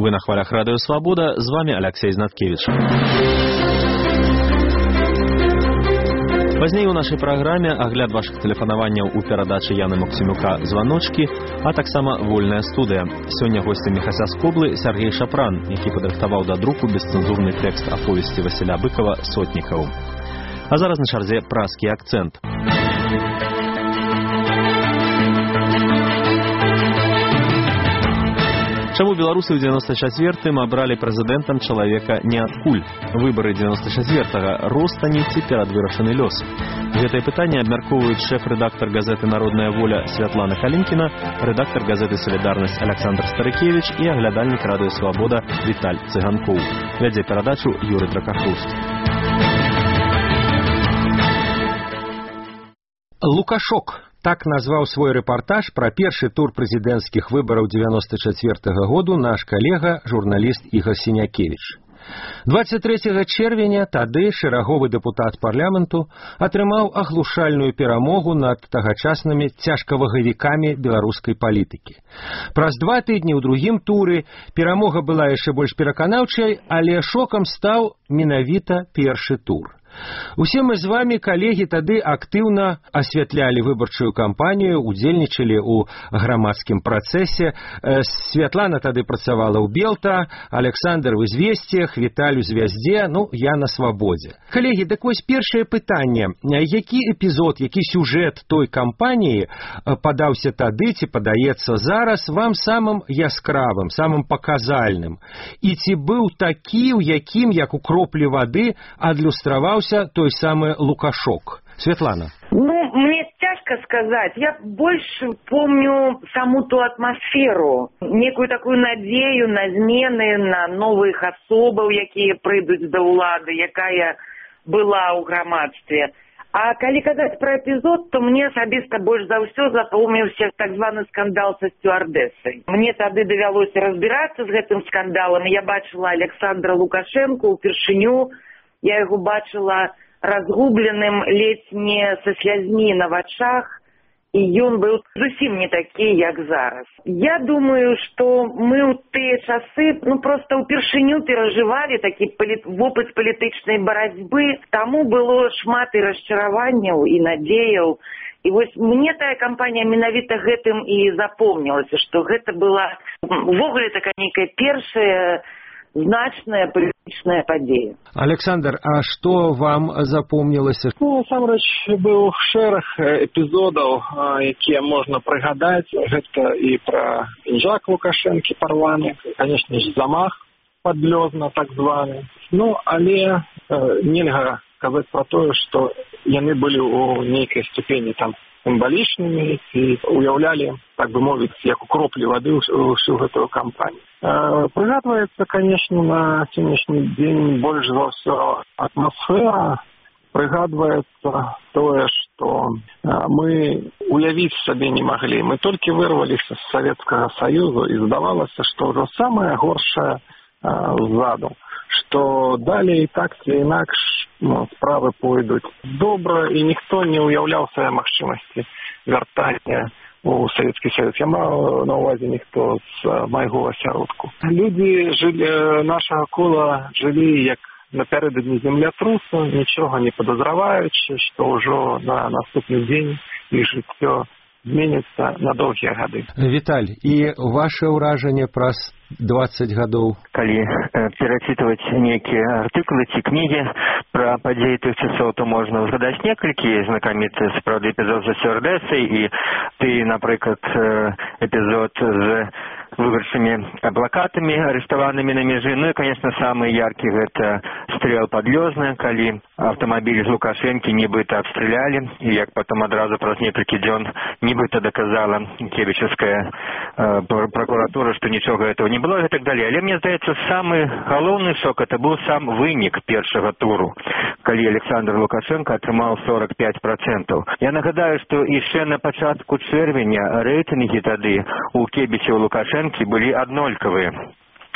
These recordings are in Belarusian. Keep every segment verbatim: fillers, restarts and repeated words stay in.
Вы на хвалях Радио Свобода, з вами Алексей Знаткевич. Пазней у нашай праграме агляд вашых тэлефанаванняў у перадачы Яны Максімюка «Званочкі», а таксама «Вольная студыя». Сёння госцем Міхася Скоблы Сергей Шапран, які падрыхтаваў да друку бесцэнзурны тэкст аповесці Васіля Быкова «Сотнікаў». А зараз на чарзе праскі акцэнт. Чаму беларусы ў дзевяноста чацвёртым абралі прэзідэнтам чалавека неадкуль? Выбары дзевяноста чацвёртага ростані ці перадвырашаны лёс? Гэтае пытанне абмяркоўваюць шэф-рэдактар газеты «Народная воля» Святлана Калінкіна, рэдактар газеты «Салідарнасць» Александр Старыкевич і аглядальнік Радыё Свабода Віталь Цыганкоў. Вядзе перадачу Юрый Дракахруст. Лукашок. Так назваў свой рэпартаж пра першы тур прэзідэнцкіх выбараў дзевяноста чацвёртага году наш калега, журналіст Ігор Сінякевіч. дваццаць трэцяга чэрвеня тады шэраговы дэпутат парламенту атрымаў аглушальную перамогу над тагачаснымі цяжкавагавікамі беларускай палітыкі. Праз два тыдні ў другім туры перамога была яшчэ больш пераканаўчай, але шокам стаў менавіта першы тур. Усе мы з вами, калегі, тады актыўна асвятлялі выбарчую кампанію, удзельнічалі ў грамадскім працэсе. Святлана тады працавала ў Белта, Александр в «Известиях», Віталь у «Звязде», ну, я на свабодзе. Калегі, так вось першае пытанне. Які эпізод, які сюжэт той кампаніі падаўся тады, ці падаецца зараз вам самым яскравым, самым паказальным? І ці быў такі, у якім, як у кроплі вады, адлюстраваўся той самый Лукашок? Светлана. Ну, мне тяжко сказать. Я больше помню саму ту атмосферу, некую такую надею на змены, на новых асобаў, якія прыйдуць да ўлады, якая была ў грамадстве. А калі казаць пра эпізод, то мне асабіста больш за ўсё запомніўся так званы скандал са сцюардэсай. Мне тады давялося разбірацца з гэтым скандалам. Я бачыла Александра Лукашенко ўпершыню. Я яго бачыла разгубленым, ледзь не са слязьмі на вачах, і ён быў зусім не такі, як зараз. Я думаю, што мы ў тыя часы ну, проста ўпершыню перажывалі такі палі... вопыт палітычнай барацьбы, таму было шмат і расчараванняў, і надзеяў. І вось мне тая кампанія менавіта гэтым і запомнілася, што гэта была увогуле такая нейкая першая значная палітычная падзея. Александр, а што вам запомнілася? Ну, насамрэч, быў шэраг эпізодаў, якія можна прыгадаць. Гэта і пра пінжак Лукашэнкі парваны, канешне ж, замах падлёзна, так званы. Ну, але э, нельга казаць пра тое, што яны былі ў нейкай ступені там сімвалічнымі і уяўлялі, так бы мовіць, як у кроплі вады ўсю гэтую кампанію. Э, прыгадваецца, канешне, на сённяшні дзень больш за ўсё атмасфера, прыгадваецца тое, што э, мы уявіць сабе не маглі. Мы толькі вырваліся з Савецкага Саюзу і здавалася, што ўжо самае горшае э, ззаду, што далей так ці інакш ну, справы пойдуць добра, і ніхто не уяўляў свае магчымасці вяртання у Савецкі Саюз. Я маю на ўвазе ніхто з майго асяродку. Людзі жылі, нашага кола жылі як напярэдадні землятрусу, нічога не падазраваючы, што ўжо на наступны дзень іх жыццё зменіцца на доўгія гады. Віталь, і ваше ўражанне праз дваццаць гадоў? Калі э, перачытваць нейкія артыкулы ці кнігі пра падзеі тых часоў, то можна згадаць некалькі знакамітых сапраўды эпізод за сцюардэсай і ты, напрыклад, э, эпізод з выбарчымі плакатамі, арыштаванымі на межы. Ну і, конечно, самы яркі гэта стрэл падлёзны, калі аўтамабіль з Лукашэнкі нібыта абстралялі, і як потом адразу праз некалькі дзён нібыта доказала кебічевская э, прокуратура, што нічога этого не было і так далее. Але мне здаецца, самы галоўны шок это быў сам вынік першага туру, калі Александр Лукашенко атрымаў сорок пять процентов. Я нагадаю, што яшчэ на пачатку чэрвеня рэйтынгі тады у Кебічева Лукашэнкі былі аднолькавыя.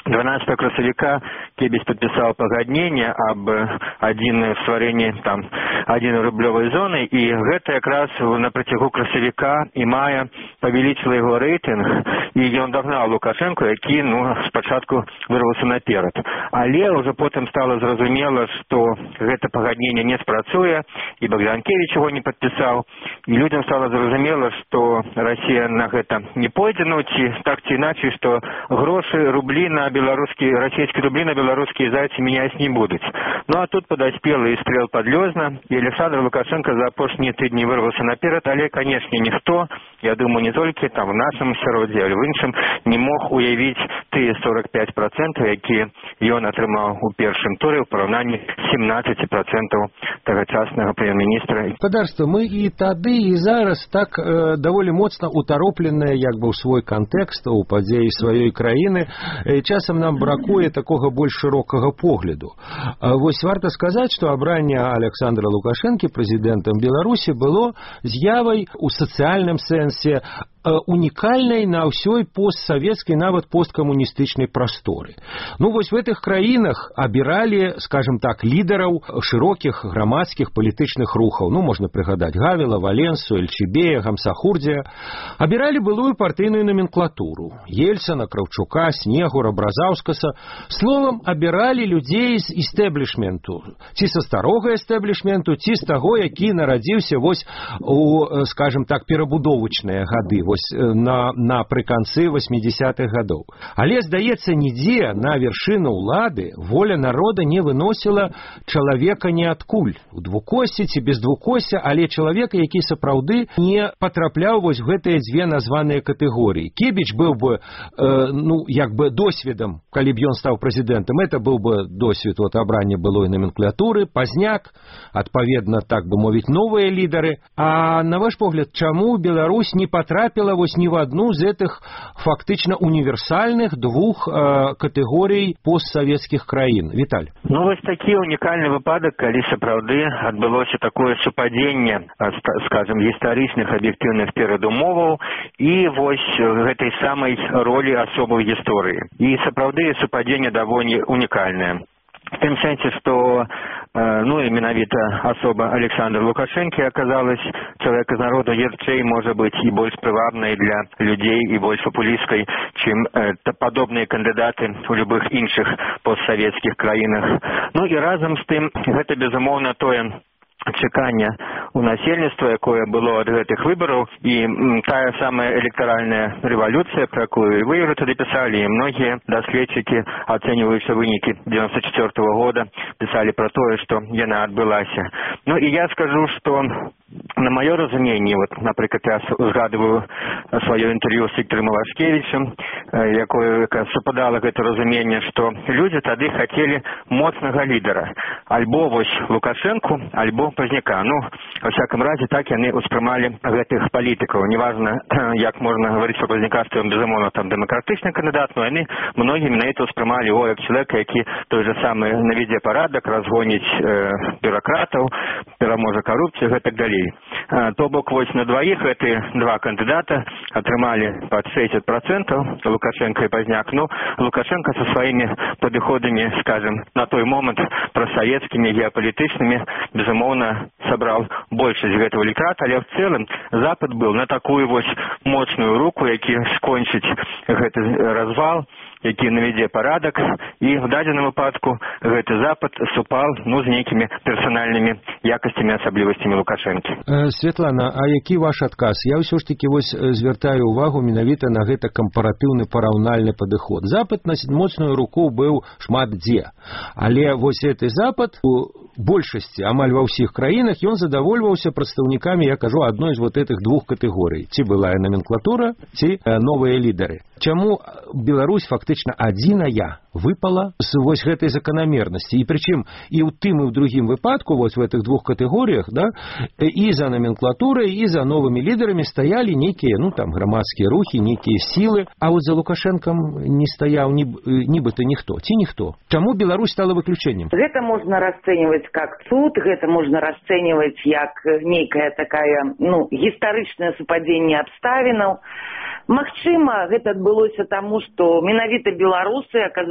дванаццатага красавіка Кебіч падпісаў пагадненне аб адзіным стварэнні там адзінарублёвай зоны, і гэта якраз на працягу красавіка і мая павялічыла яго рэйтынг, і ён дагнаў Лукашэнку, які ну спачатку вырваўся наперад. Але ўжо потым стала зразумела, што гэта пагадненне не спрацуе, і Богданкевич яго не падпісаў, і людзям стала зразумела, што Расія на гэта не пойдзе, ну ці так ці іначай, што грошы, рублі на беларускія, расійскія рублі на беларускія зайцы мяняць не будуць. Ну а тут падаспела і стрэл падлёзна, і Александр Лукашенко за апошнія тыдні вырваўся наперад, але, канешне, ніхто, я думаю, не толькі там в нашым асяроддзі, але в іншым, не мог уявіць тыя сорок пять процентаў, якія ён атрымаў у першым туры ў параўнанні з семнадцать процентаў тагачаснага прэм'ер-міністра. Спадарства, мы і тады, і зараз так э, даволі моцна утаропленыя як бы ў свой кантэкст, у падзеі сваёй краіны. Э, часам нам бракуе такога больш шырокага погляду. Э, вось варта сказаць, што абранне Александра Лукашэнкі прэзідэнтам Беларусі было з'явай у сацыяльным сэнсе унікальнай на ўсёй постсавецкай, нават посткамуністычнай прасторы. Ну, вось в этих краінах абіралі, скажем так, лідараў шырокіх грамадскіх палітычных рухаў. Ну, можна прыгадаць Гавела, Валенсу, Эльчебея, Гамсахурдзія. Абіралі былую партыйную номенклатуру. Ельцана, Краўчука, Снегура, Бразаўскаса. Словам, абіралі людзей з істэблішменту. Ці са старога істэблішменту, ці з таго, які нарадзіўся вось у, скажем так, перабудовачныя гады. Вось на, напрыканцы восьмидесятых гадоў. Але, здаецца, нідзе на вяршыну ўлады воля народа не выносіла чалавека ніадкуль. У двукосці ці без двукосця, але чалавека, які сапраўды не патрапляў вось гэтыя дзве названыя катэгорыі. Кебіч быў бы, э, ну, як бы досведам, калі б ён стаў прэзідэнтам, это быў бы досвед вот абрання былой номенклатуры, Пазняк, адпаведна, так бы мовіць, новыя лідары. А на ваш погляд, чаму Беларусь не патрапіла вось ні в адну з этих фактычна універсальных двух э, катэгорый постсавецкіх краін? Віталь. Ну, вось такі унікальны выпадак, калі сапраўды адбылося такое супадзенне, скажем, гістарычных аб'ектыўных перадумоваў і вось гэтай самай ролі асобы ў гісторыі. І сапраўды супадзенне даволі унікальнае. В тым сэнсе, што ну і менавіта асоба Александра Лукашэнкі аказалась чалавек з народу ярчэй, можа быць, і больш прывабнай для людзей і больш папулісткай, чым э, падобныя кандыдаты ў любых іншых постсавецкіх краінах. Ну і разам з тым, гэта безумоўна тое чаканне у насельніцтва, якое было ад гэтых выбараў, і м, тая самая электаральная рэвалюцыя, пра якую вы ўжо тады пісалі, і многія даследчыкі, ацэньваючы вынікі девяносто четвёртого года, пісалі пра тое, што яна адбылася. Ну і я скажу, што на маё разуменне, вот, напрыклад, я згадываю сваё інтэрв'ю з Віктором Івашкевічем, якое супадала гэта разуменне, што людзі тады хацелі моцнага лідара, альбо вось Лукашэнку, альбо Пазняка. Ну, во всяком разе, так яны ўспрымалі гэтых палітыкаў. Неважна, як можна гаварыць пра Пазняка, што ён, безумоўна, там дэмакратычны кандыдат, но яны многія менавіта ўспрымалі его як чалавека, які той же самы навядзе парадак, разгоніць э, бюракратаў, пераможа карупцыю і так далей. А, то бок, вось на дваіх гэты два кандыдата атрымалі пад шестьдесят процентов, Лукашенко і Пазняк. Ну, Лукашенко со сваімі падыходамі, скажем, на той момант прасавецкімі, геапалітычнымі, безумоўна, сабраў большасць гэтага электората, але в цэлым Запад быў на такую вось моцную руку, які скончыць гэты развал, які навядзе парадак, і в дадзеным выпадку гэты Запад супал, ну, з нейкімі персанальнымі якасцямі, асаблівасцямі Лукашэнкі. Э, Светлана, а які ваш адказ? Я ўсё ж таки вось звяртаю увагу менавіта на гэта кампаратыўны параўнальны падыход. Запад на моцную руку быў шмат дзе, але вось гэты Запад у большасці, амаль ва ўсіх краінах, ён задавольваўся прадстаўнікамі, я кажу, адной з вот этих двух катэгорый. Ці былая номенклатура, ці э, новыя лідары. Чаму Беларусь фактычна адзіная выпала з вось гэтай заканамернасці? І прычым і ў тым і ў другім выпадку, вось в этих двух катэгорыях, да, і за номенклатурай, і за новымі лідарамі стаялі нейкія, ну, там, грамадскія рухі, нейкія сілы, а вот за Лукашэнкам не стаяў ні, нібыта ніхто, ці ніхто. Чаму Беларусь стала выключэннем? Гэта можна расцэньваць как цуд, гэта можна расцэньваць як нейкая такая, ну, гістарычнае супадзенне абставінаў. Магчыма, гэта адбылося таму, што менавіта беларусы аказалі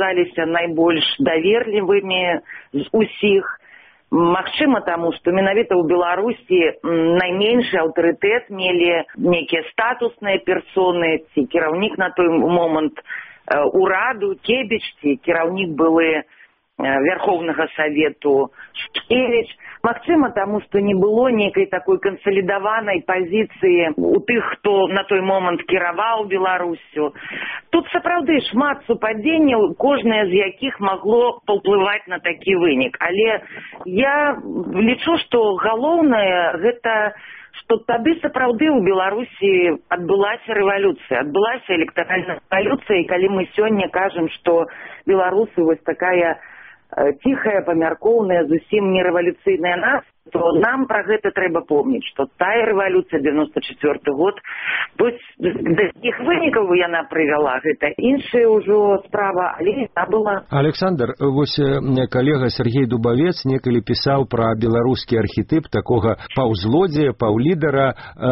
засталіся найбольш даверлівымі з усіх. Магчыма, таму, што менавіта ў Беларусі найменшы аўтарытэт мелі нейкія статусныя персоны, ці кіраўнік на той момант ураду, Кебіч, ці кіраўнік былы Верховнага Савету Шкевіч. Магчыма, таму, што не было нейкай такой кансалідаванай пазіцыі у тых, хто на той момант кіраваў Беларусю. Тут сапраўды шмат супадзенняў, кожнае з якіх магло паўплываць на такі вынік. Але я лічу, што галоўнае гэта, што тады сапраўды ў Беларусі адбылася рэвалюцыя, адбылася электаральная рэвалюцыя, і калі мы сёння кажам, што беларусы вось такая ціхая, памяркоўная, зусім не рэвалюцыйная нацыя, то нам пра гэта трэба помніць, што тая рэвалюцыя девяносто четвёрты год, вось да якіх вынікаў яна прывяла, гэта іншая ўжо справа, але яна была. Александр, вось калега Сергей Дубавец некалі пісаў пра беларускі архетып такога паўзлодзея, паўлідара,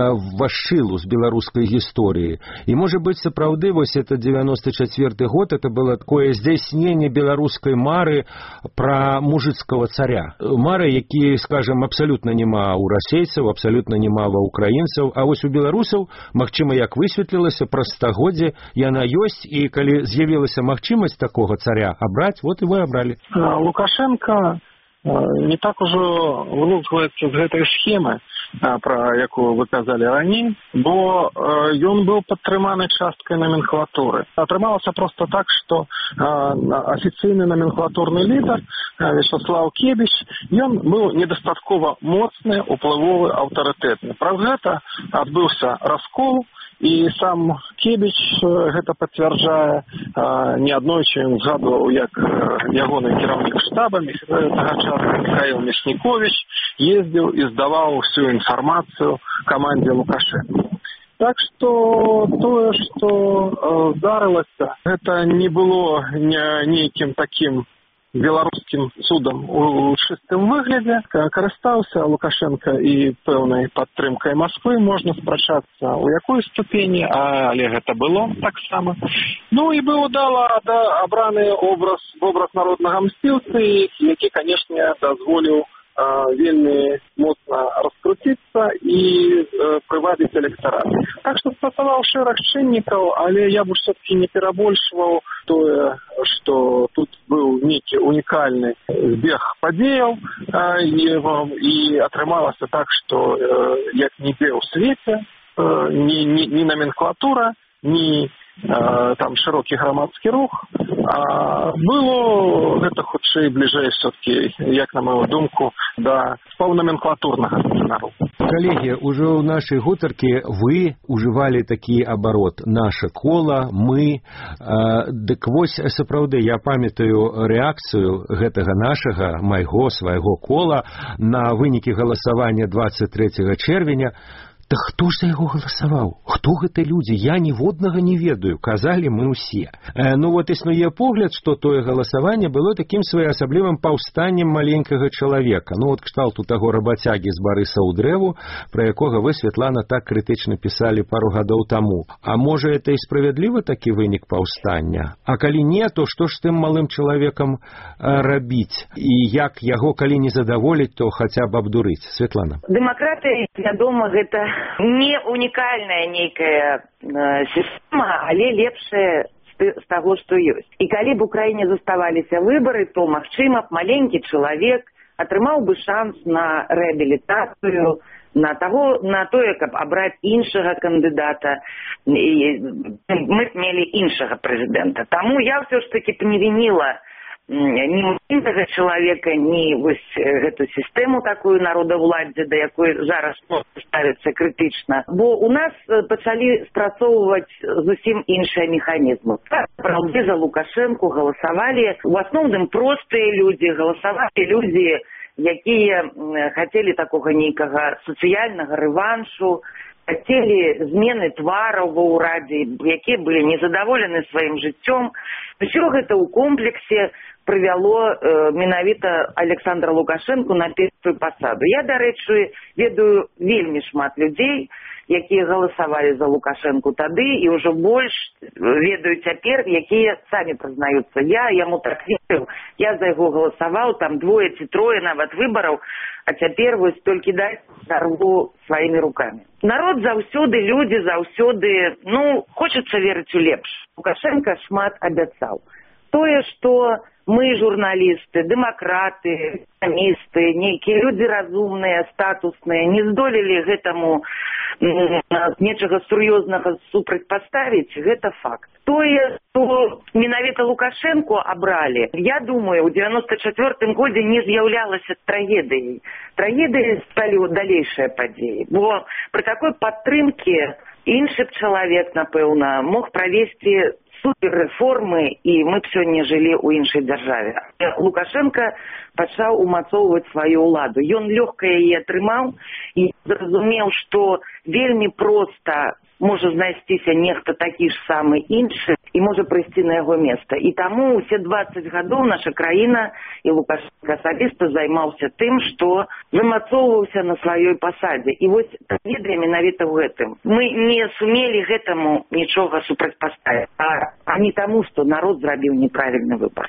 вашчылу з беларускай гісторыі. І можа быць сапраўды вось это девяносто четвёрты год, это было такое здзяйсненне беларускай мары пра мужыцкага царя. Мары, які, скажем, абсолютно няма у расейцаў, абсолютно няма ва украінцаў, а вось у беларусаў, магчыма, як высветлілася, праз стагоддзе яна ёсць, і калі з'явілася магчымасць такога царя абраць, вот і вы абралі. Лукашенко не так ужо вылучваецца з гэтай схемы, пра якую вы казалі раней, бо ён быў падтрыманы часткай номенклатуры. Атрымалася проста так, што афіцыйны номенклатурны лідар Вячеслав Кебіч, ён быў недастаткова моцны, уплывовы, аўтарытэтны. Праз гэта адбыўся раскол, і сам Кебіч гэта пацвярджае. Неаднойчы ён згадваў, як ягоны кіраўнік штабамі тага часу Михаил Мяснікович ездзіў і здаваў всю інфармацыю камандзе Лукашенко. Так што тое, што здарылася, гэта не было нейкім такім беларускім цудам у чыстым выглядзе. Карыстаўся Лукашенко і пэўнай падтрымкай Масквы, можна спрачацца у якой ступені, але гэта было таксама. Ну і быў удала абраны образ, образ народнага мсціўцы, які, канешне, дазволіў вельмі моцна раскруціцца і прывабіць электарат. Так што спрацаваў шэраг чыннікаў, але я б все-таки не перабольшваў тое, што тут быў нейкі унікальны збег падзеяў, і, і атрымалася так, што як нідзе ў свеце, ні, ні, ні номенклатура, ні там шырокі грамадскі рух, а было гэта хутчэй бліжэй все-таки, як на мою думку, да паўнаменклатурнага сцэнару. Калегі, ужо ў нашай гутаркі вы ужывалі такі абарот «наша кола», «мы». Дык вось, сапраўды, я памятаю рэакцыю гэтага нашага, майго, свайго кола на вынікі галасавання двадцать трэцяга чэрвеня. Так хто ж за яго галасаваў? Хто гэта людзі? Я ніводнага не ведаю, казалі мы ўсе. Э, ну вот існуе погляд, што тое галасаванне было такім своеасаблівым паўстаннем маленькага чалавека. Ну вот кшталту таго рабацягі з Барыса ў дрэву, пра якога вы, Святлана, так крытычна пісалі пару гадоў таму. А можа, это і справядлівы такі вынік паўстання? А калі не, то што ж з тым малым чалавекам э, рабіць? І як яго, калі не задаволіць, то хаця б абдурыць? Святлана. Дэмакратыя, вядома, гэта не унікальная нейкая э, сістэма, але лепшая з таго, што ёсць. І калі б у краіне заставаліся выбары, то, магчыма, маленькі чалавек атрымаў бы шанс на рэабілітацыю, на таго, на тое, каб абраць іншага кандыдата, і мы б мелі іншага прэзідэнта. Таму я ўсё ж такі б не вініла ні маленькага чалавека, ні вось гэту сістэму такую народаўладдзя, да якой зараз ставіцца крытычна. Бо у нас пачалі спрацоўваць зусім іншыя механізмы. Правда, за Лукашэнку галасавалі у асноўным простыя людзі, галасавалі людзі, якія хацелі такога нейкага сацыяльнага рэваншу, хацелі змены твараў ва ўрадзе, якія былі незадаволены сваім жыццём. Усё гэта ў комплексе прывяло э, менавіта Александра Лукашэнку на першую пасаду. Я, дарэчы, ведаю вельмі шмат людзей, якія галасавалі за Лукашэнку тады, і ўжо больш ведаюць цяпер, якія самі прызнаюцца. Я яму так верыў, я за яго галасаваў, там двое ці трое нават выбараў, а цяпер вось толькі даць дарву сваімі рукамі. Народ заўсёды, людзі заўсёды, ну, хочацца верыць у лепш. Лукашенко шмат абяцаў. Тое, што мы, журналісты, дэмакраты, эканамісты, нейкія людзі разумныя, статусныя, не здолелі гэтаму нечага сур'ёзнага супрацьпаставіць, гэта факт. Тое, што менавіта Лукашэнку абралі, я думаю, у девяносто четвёртым годзе не з'яўлялася трагедыяй. Трагедыяй сталі далейшыя падзеі. Бо пры такой падтрымке іншы б чалавек, напэўна, мог правесці суперрэформы, і мы б сёння жылі ў іншай дзяржаве. Лукашенко пачаў умацоўваць сваю ўладу. Ён лёгка яе атрымаў і зразумеў, што вельмі проста можа знайсціся нехта такі ж самы іншы і можа прыйсці на яго месца. І таму ўсе дваццаць гадоў наша краіна і Лукашенко асабіста займаўся тым, што вымацоўваўся на сваёй пасадзе. І вось трагедыя менавіта ў гэтым. Мы не сумелі гэтаму нічога супрацьпаставіць, а, а не таму, што народ зрабіў неправільны выбар.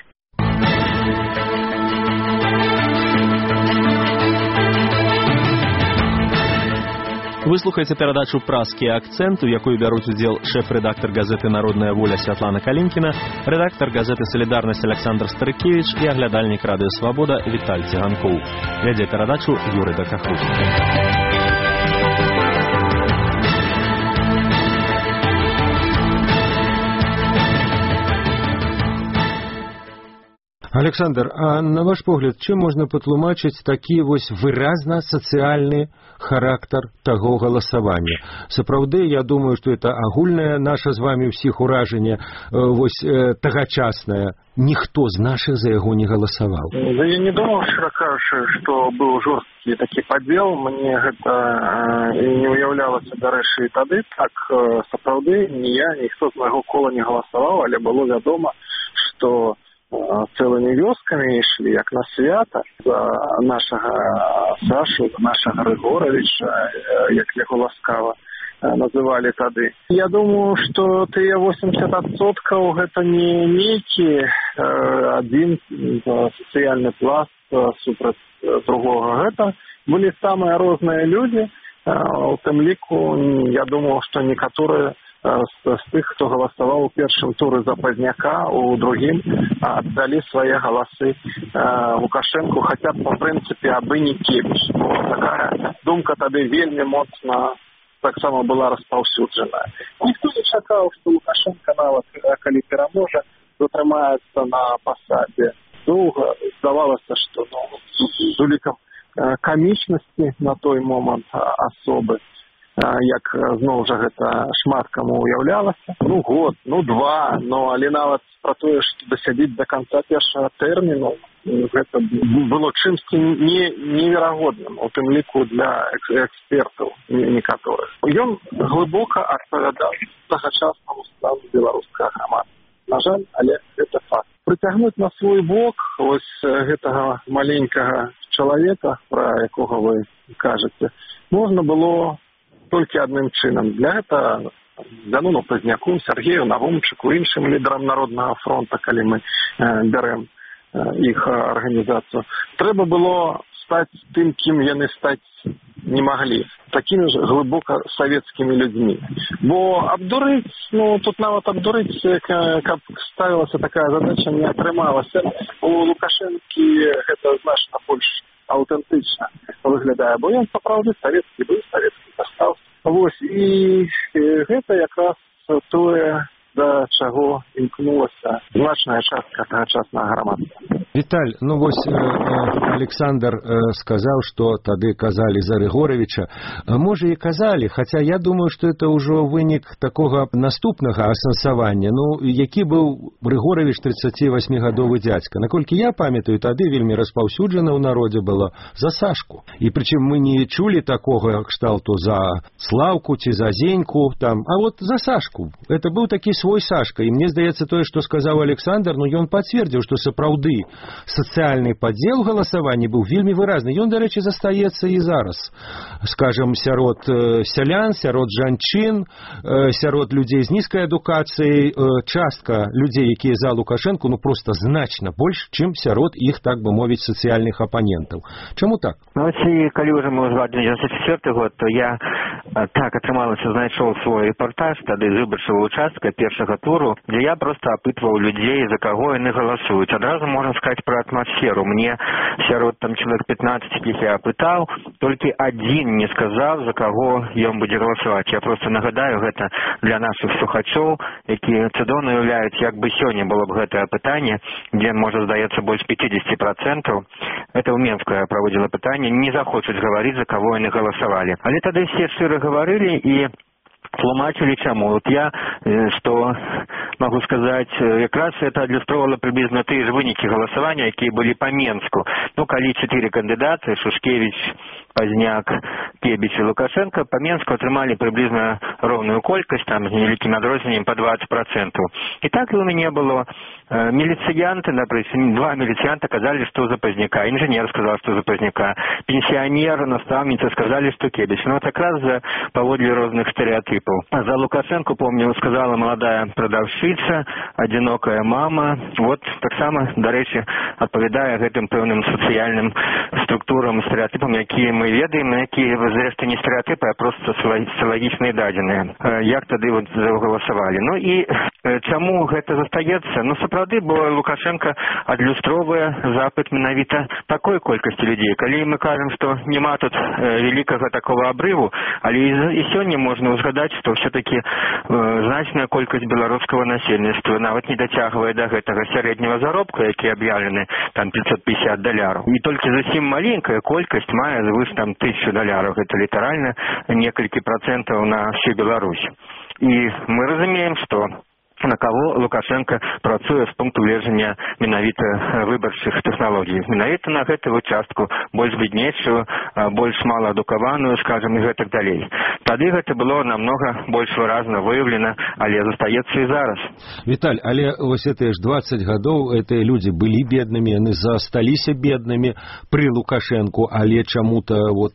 Вы слухаеце перадачу «Празкія акцэнты», у якой бяруць удзел шэф-рэдактар газеты «Народная воля» Святлана Калінкіна, рэдактар газеты «Салідарнасць» Александр Старыкевіч і аглядальнік радыё «Свабода» Віталь Циганкоў. Вядзе перадачу Юрый Дакахрусь. Александр, а на ваш погляд, чым можна патлумачыць такі вось выразна сацыяльны характар таго галасавання? Сапраўды, я думаю, што это агульнае наша з вамі ўсіх уражанне, вось тагачаснае. Ніхто з нашых за яго не галасаваў. Да я не думаў, шчыра кажучы, што быў жорсткі такі падзел. Мне гэта не уяўлялася, дарэчы, і тады. Так, сапраўды, ні я, ніхто з майго кола не галасаваў, але было вядома, што цэлымі вёскамі ішлі, як на свята, за нашага Сашу, за нашага Рыгоровича, як яго ласкава называлі тады. Я думаю, што тыя восемьдесят адсоткаў гэта не нейкі адзін сацыяльны пласт супраць другога. Гэта былі самыя розныя людзі. У тым ліку, я думаю, што некаторыя з тых, хто галасаваў у першым туры за Пазняка, у другім аддалі свае галасы Лукашэнку, хаця б, па прынцыпе, абы не Кевіч. Такая думка тады вельмі моцна таксама была распаўсюджаная. Ніхто не чакаў, што Лукашенко нават, калі пераможа, затрымаецца на пасадзе доўга. Здавалася, што ну, з улікам камічнасці на той момант асобы, як зноў жа гэта шмат каму уяўлялася. Ну, год, ну, два, но але нават пра тое, што дасядзіць да канца першага тэрміну, гэта было чымсьці не, неверагодным, у тым ліку для экспертаў некаторых. Ён глыбока адпавядаў тагачаснаму стану беларускага грамадства. На жаль, але гэта факт. Прыцягнуць на свой бок вось гэтага маленькага чалавека, пра якога вы кажаце, можна было толькі адным чынам. Для гэта Дануну Пазняку, Сергею Навумчыку, іншым лідарам Народнага фронта, калі мы э, бярэм э, іх арганізацыю, трэба было стаць тым, кім яны стаць не маглі, такімі ж глыбока савецкімі людзьмі. Бо абдурыць, ну, тут нават абдурыць, каб ставілася такая задача, не атрымалася. У Лукашэнкі гэта значна больш аўтэнтычна выглядае, бо ён сапраўды савецкі быў, савецкі застаўся. Вось, і гэта якраз тое, да чаго імкнулася значная частка тагачаснага грамадства. Віталь, ну вось э, Александр э, сказаў, што тады казалі за Рыгоровича. Можа і казалі, хаця я думаю, што это ўжо вынік такога наступнага асэнсавання. Ну, які быў Рыгорович тридцативосьмігадовы дзядзька. Наколькі я памятаю, тады вельмі распаўсюджана ў народзе было за Сашку. І прычым мы не чулі такога кшталту за Слаўку ці за Зеньку, там, а вот за Сашку. Это быў такі свой твой Сашка, і мне здаецца тое, што сказаў Александр, ну ён пацвердзіў, што сапраўды сацыяльны падзел галасавання быў вельмі выразны. Ён, дарэчы, застаецца і зараз. Скажам, сярод сялян, сярод жанчын, сярод людзей з нізкай адукацыяй, частка людзей, якія за Лукашэнку, ну проста значна больш, чым сярод іх, так бы мовіць, сацыяльных апанентаў. Чаму так? Ну, і калі ўжо мы ўзгадвалі дзевяносто четвёрты год, то я так атрымалася, знайшоў свой рэпартаж тады з выбарчага участка першага туру, дзе я проста апытваў людзей, за каго яны галасуюць. Адразу можна сказаць пра атмасферу. Мне сярод там чалавек пятнадцать, якіх я апытаў, толькі адзін не сказаў, за каго ён будзе галасаваць. Я проста нагадаю гэта для нашых слухачоў, якія цудоўна уяўляюць, як бы сёння было б гэтае пытанне, дзе, можа, здаецца, больш пятьдесят процентов, это ў Менску я праводзіла пытанне, не захочуць гаварыць, за каго яны галасавалі. Але тады все шчыра гаварылі і тлумачылі чаму. Вот я, што могу сказаць, якраз это адлюстроўвала прыблізна тыя ж вынікі галасавання, якія былі па Менску. Ну, калі чатыры кандыдаты, Шушкевич, Пазняк, Кебіч і Лукашенко, па Менску атрымалі прыблізна роўную колькасць, там з невялікім адрозненнем па двадцать процентов. І так і ў мяне было. Міліцыянты, напрыклад, два міліцыянта казалі, што за Пазняка, інжынер сказаў, што за Пазняка, пенсіянер, настаўніца сказалі, што Кебіч. Ну, вот якраз за паводле розных стэрэатыпаў. За Лукашенко, помню, сказала молодая продавщица, одинокая мама. Вот таксама, дарэчы, адпавядае гэтым пэўным сацыяльным структурам, стэрэатыпам, якія мы ведаем, якія, зрэшты, не стэрэатыпы, а проста сацыялагічныя дадзеныя. Як тады вот загаласавалі. Ну і чаму гэта застаецца? Ну, сапраўды, бо Лукашенко адлюстроўвае запыт менавіта такой колькасці людзей. Калі мы кажам, што няма тут вялікага такого абрыву, але і сёння можна узгадаць, што все-таки э, значная колькасць беларускага насельніцтва нават не дацягвае да гэтага сярэдняга заробка, які аб'яўлены там пятьсот пятьдесят даляраў. І толькі зусім маленькая колькасць мае звыш там тысячу даляраў. Гэта літаральна некалькі процентаў на всю Беларусь. І мы разумеем, што на кого Лукашенко працуе з пункту гледжання менавіта выбарчых тэхналогій. Менавіта на гэтую участку больш беднейшую, больш малаадукаваную, скажем, і гэтак далей. Тады гэта было намнога больш выразна выяўлена, але застаецца і зараз. Віталь, але вось гэтыя ж двадцать гадоў гэтыя людзі былі беднымі, яны засталіся беднымі пры Лукашенку, але чаму-то вот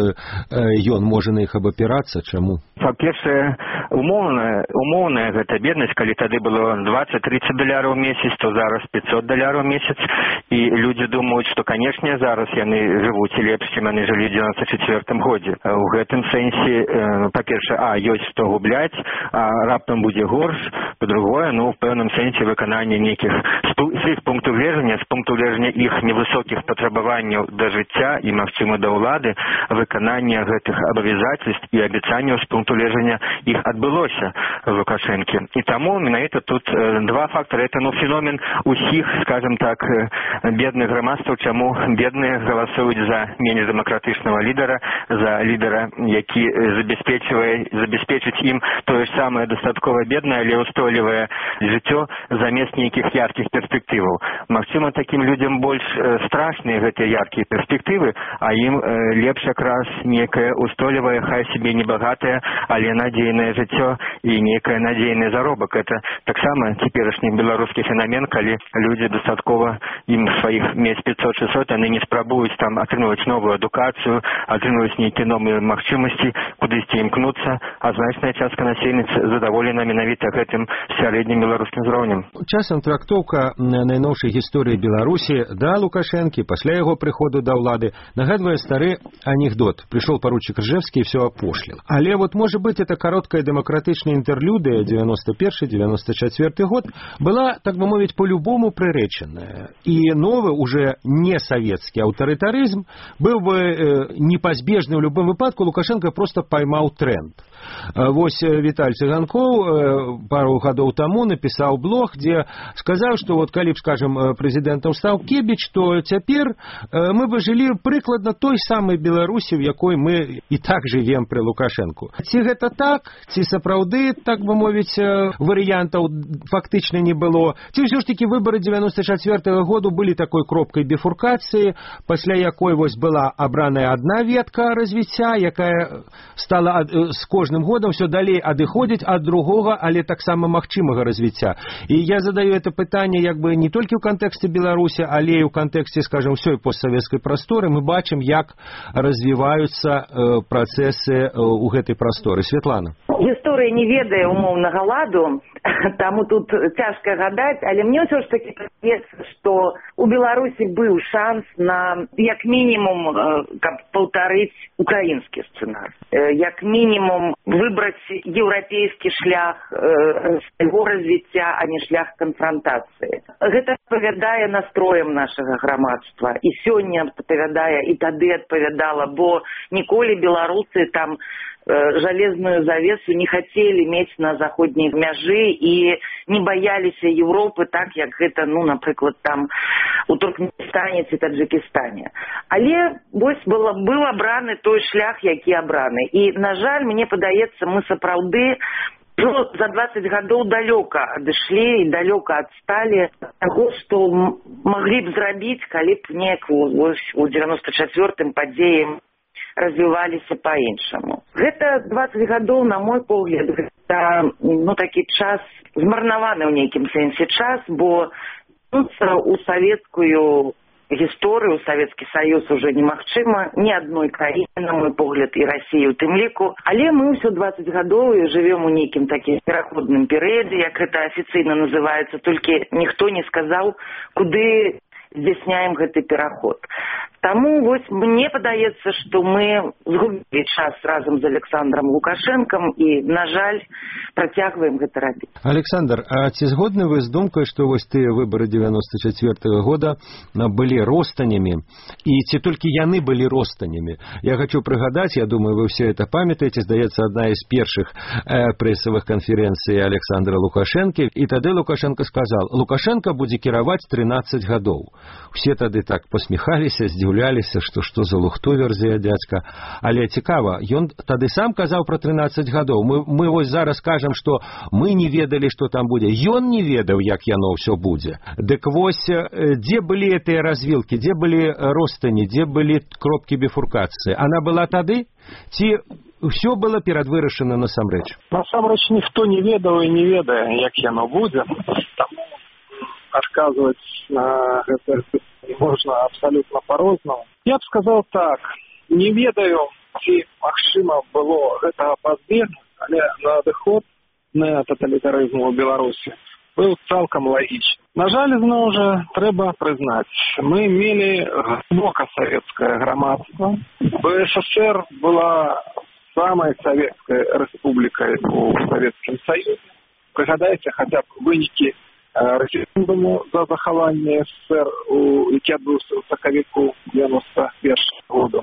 ён можа на іх абапірацца, чаму? Па-першае, умоўная, умоўная гэта беднасць, калі тады было двадцать-тридцать даляраў у месяц, то зараз пятьсот даляраў у месяц, і людзі думаюць, што, канешне, зараз яны жывуць лепш, чым яны жылі ў девяносто четвёртым годзе. У гэтым сэнсе, э, па-першае, а, ёсць што губляць, а раптам будзе горш, па-другое, ну, в пэўным сэнсе выкананне нейкіх з іх пункту гледжання, з пункту гледжання іх невысокіх патрабаванняў да жыцця і, магчыма, да ўлады, выкананне гэтых абавязацельств і абяцанняў з пункту гледжання іх адбылося в Лукашэнке. І таму менавіта тут э, два фактары. Это, ну, феномен усіх, скажем так, э, бедных грамадстваў, чаму бедныя галасуюць за менш дэмакратычнага лідара, за лідара, які забяспечвае, забяспечыць ім тое ж самае дастаткова беднае, але ўстойлівае жыццё замест нейкіх яркіх перспектываў. Магчыма, такім людзям больш э, страшныя гэтыя яркія перспектывы, а ім э, лепш якраз некае ўстойлівае, хай сябе небагатае, але надзейнае жыццё і некае надзейны заробак. Это таксама цяперашні беларускі феномен, калі людзі дастаткова ім сваіх месяц пятьсот-шестьсот, яны не спрабуюць там атрымліваць новую адукацыю, атрымліваць нейкія новыя магчымасці, кудысьці імкнуцца, а значная частка насельніцтва задаволена менавіта гэтым сярэднім беларускім узроўнем. Часам трактоўка найноўшай гісторыі Беларусі да Лукашэнкі пасля яго прыходу да ўлады нагадвае стары анекдот. Прыйшоў паручик Ржевскі і все апошліл. Але вот, может быть, эта короткая демократичная интерлюдия девяносто первый девяносто четвёртый год была, так бы мовить, по-любому приреченная. И новый, уже не советский аўтарытарызм был бы э, непазбежны ў любым выпадку. Лукашенко просто поймал тренд. Вось Віталь Цыганкоў пару гадоў таму напісаў блог, дзе сказаў, што вот калі б, скажем, прэзідэнтам стаў Кебіч, то цяпер мы бы жылі прыкладна той самай Беларусі, в якой мы і так жывем пры Лукашэнку. Ці гэта так, ці сапраўды, так бы мовіць, варыянтаў фактычна не было, ці ўсё ж такі выбары девяносто четвёртого году былі такой кропкай біфуркацыі, пасля якой вось была абраная адна ветка развіцця, якая стала з кожным кожным годам все далей адыходзіць ад другога, але таксама магчымага развіцця. І я задаю это пытанне як бы не толькі ў кантэксце Беларусі, але і ў кантэксце, скажем, ўсёй постсавецкай прасторы. Мы бачым, як развіваюцца э, працэсы э, у гэтай прасторы. Светлана. Гісторыя не ведае умоўнага ладу, таму тут цяжка гадаць, але мне ўсё ж такі падаецца, што у Беларусі быў шанс на як мінімум каб паўтарыць украінскі сцэнар, як мінімум выбраць еўрапейскі шлях свайго развіцця, а не шлях канфрантацыі. Гэта адпавядае настроем нашага грамадства і сёння адпавядае, і тады адпавядала, бо ніколі беларусы там жалезную завесу не хотели мець на заходняй мяжы і не баяліся Европы так, як гэта, ну, напрыклад, там у Туркменістане ці Таджикістане. Але вось было, быў абраны той шлях, які абраны. І, на жаль, мне падаецца, мы сапраўды ну, за двадцать гадоў далёка адышлі і далёка адсталі таго, што маглі б зрабіць, калі б неяк у девяносто четвёртым падзеям развіваліся па-іншаму. Гэта двадцать гадоў, на мой погляд, гэта ну, такі час, змарнаваны ў нейкім сэнсе час, бо вярнуцца ў савецкую гісторыю, Савецкі Саюз уже немагчыма, ні адной краіны, на мой погляд, і Расіі ў тым ліку. Але мы ўсё двадцать гадоў і жывем у нейкім такім пераходным перыядзе, як гэта афіцыйна называецца, толькі ніхто не сказаў, куды здзяйсняем гэты пераход. Таму вось мне падаецца, што мы згубілі час разам з Александром Лукашенком і, на жаль, працягваем гэта рабіць. Александр, а ці згодны вы з думкай, што вось тыя выбары девяносто четвёртого года былі ростанямі, і ці толькі яны былі ростанямі? Я хочу прыгадаць, я думаю, вы все это памятаеце, здаецца, адна з першых э, прэсавых канферэнцый Александра Лукашенко, і тады Лукашенко сказал, Лукашенко будзе кіраваць тринадцать гадоў. Все тады так посміхаліся, здзіўляліся, што што за лухто верзее дядзька. Але цікава, ён тады сам казаў пра тринадцать гадоў. Мы, мы вось зараз кажам, што мы не ведалі, што там будзе. Ён не ведаў, як яно ўсё будзе. Дык вось, дзе былі гэтыя развілкі, дзе былі ростані, дзе былі кропкі біфуркацыі? Она была тады? Ці ўсё было перадвырашана насамрэч? Насамрэч ніхто не ведаў і не ведае, як яно будзе. Таму адказваць на гэта можна абсалютна па-рознаму. Я б сказаў так, не ведаю, ці магчыма было гэтага пазбегнуць, але надыход на таталітарызму ў Беларусі быў цалкам лагічны. На жаль, зноў жа, трэба прызнаць, мы мелі глыбока савецкае грамадства. БССР была самай савецкай рэспублікай у Савецкім Саюзе. Прыгадайце хаця б вынікі рэферэндуму за захаванне СССР, які адбыўся ў сакавіку девяносто першага году.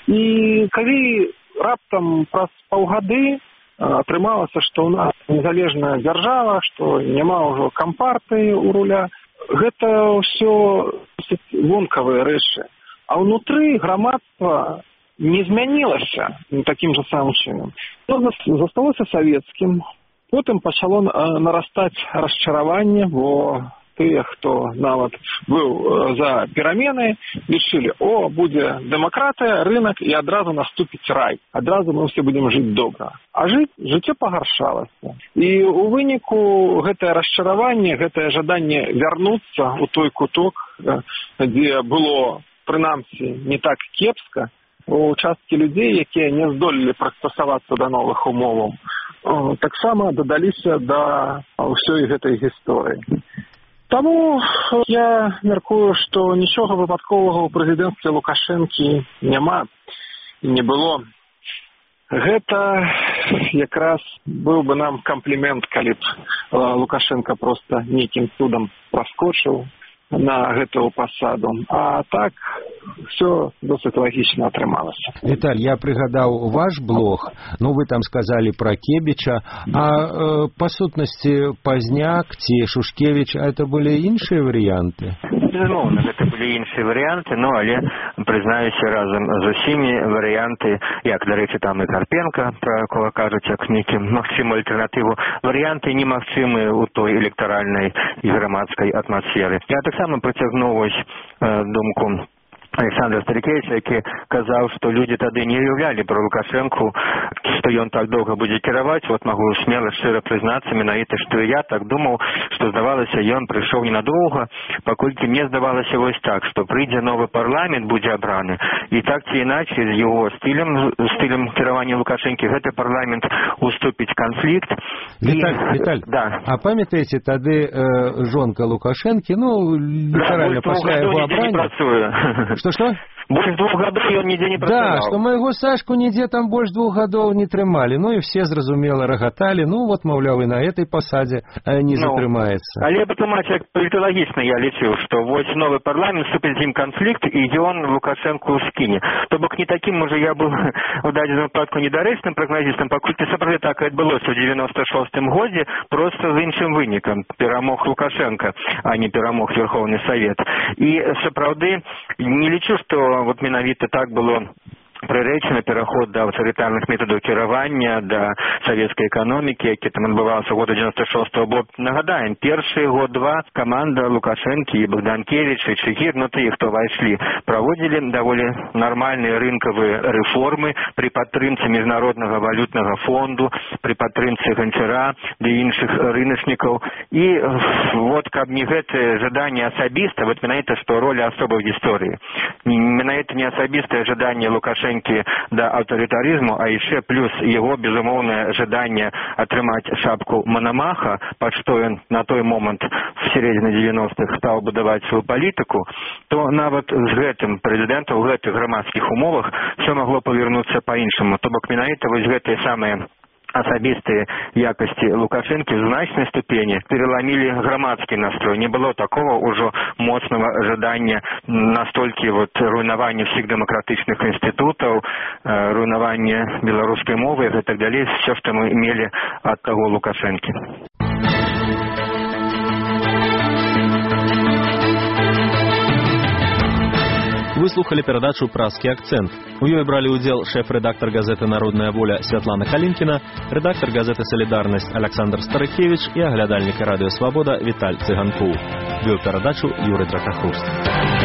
І калі раптам праз паўгады атрымалася, што ў нас незалежная дзяржава, што няма ўжо кампартыі ў руля, гэта ўсё вонкавыя рэчы. А ўнутры грамадства не змянілася такім жа самым чынам. Засталося савецкім. Потым пачало нарастаць расчараванне, бо тыя, хто нават быў за перамены, лічылі, о, будзе дэмакратыя, рынак, і адразу наступіць рай. Адразу мы ўсе будзем жыць добра. А жыць, жыццё пагаршалася. І ў выніку гэтае расчараванне, гэтае жаданне вярнуцца ў той куток, дзе было, прынамсі, не так кепска, у часткі людзей, якія не здолелі прыстасавацца да новых умоваў, таксама дадаліся да ўсёй гэтай гісторыі. Таму я мяркую, што нічога выпадковага ў прэзідэнцтве Лукашэнкі няма і не было. Гэта якраз быў бы нам камплімент, калі б Лукашенко проста нейкім цудам праскочыў на гэтую пасаду. А так, все досыць лагічна атрымалася. Віталь, я прыгадаў ваш блог, ну вы там сказалі пра Кебіча, а э, па сутнасці Пазняк ці Шушкевіч, а это былі іншыя варыянты? Безумоўна, гэта былі іншыя варыянты, ну але прызнаюся, разам з усімі варыянты, як, дарэчы, там і Карпенка, пра якога кажуць, як нейкі магчымую альтэрнатыву, варыянты немагчымыя ў той электаральнай і грамадскай атмасферы. Я таксама працягнуў вось думку Александра Старикевича, які казаў, што людзі тады не уяўлялі пра Лукашэнку, што ён так доўга будзе кіраваць. Вот магу смела шчыра прызнацца менавіта, што і я так думаў, што здавалася, ён прыйшоў ненадоўга, паколькі мне здавалася вось так, што прыйдзе новы парламент, будзе абраны, і так ці іначай з яго стылем, стылем кіравання Лукашэнкі гэты парламент уступіць канфлікт. Віталь, і... Віталь, да. А памятаеце тады э, жонка Лукашэнкі, ну, літаральна да, пасля яго абрання... Что-что? Больше двух годов он нигде не Да, працаваў. что моего Сашку нигде там больше двух годов не трымали. Ну и все, зразумела, рагатали. Ну вот, мовляв, и на этой посаде не ну, затрымаецца. Але патлумачыць паліталагічна я лічу, што вось новый парламент вступіць з ім канфлікт, і ён Лукашэнку скіне. То бок не таким уже я был в дадзеным выпадку недарэчным прагназістам, паколькі сапраўды так і адбылося ў девяносто шостым годзе, просто з іншым вынікам. Перамог Лукашенко, а не перамог Верховны Совет. І сапраўды не лічу, што вот менавіта так было прырэчаны пераход да аўтарытарных метадаў кіравання, да савецкай эканомікі, які там адбываўся года девяносто шостого. Бо нагадаем, першыя год-два каманда Лукашэнкі і Богданкевич, і Чигир, ну тыя, хто вайшлі, праводзілі даволі нармальныя рынкавыя рэформы пры падтрымцы міжнароднага валютнага фонду, пры падтрымцы Гончара ды іншых рыначнікаў. І вот каб не гэтае жаданне асабіста, вот менавіта што роля асобы ў гісторыі. Менавіта не асабістае жаданне Лукашэнкі да аўтарытарызму, а яшчэ плюс яго безумоўнае жаданне атрымаць шапку Мономаха, пад што ён на той момант в сярэдзіне девяностых стаў будаваць сваю палітыку, то нават з гэтым прэзідэнтам у гэтых грамадскіх умовах все магло павернуцца па-іншаму. То бок менавіта вось гэтыя самыя асабістыя якасці Лукашэнкі в значнай ступені переламілі грамадскі настрой. Не было такого ўжо моцнага жадання настолькі вот руйнавання ўсіх дэмакратычных інстытутаў, руйнавання беларускай мовы і так далей, все, што мы мелі ад таго Лукашэнкі. Вы слухали перадачу «Празкі акцэнт». У ёй бралі ўдзел шэф-рэдактар газеты «Народная воля» Святлана Калінкіна, рэдактар газеты «Салідарнасць» Александр Старыкевич і аглядальнік радыё «Свабода» Віталь Цыганкоў. Вёў перадачу Юрый Тракахурст.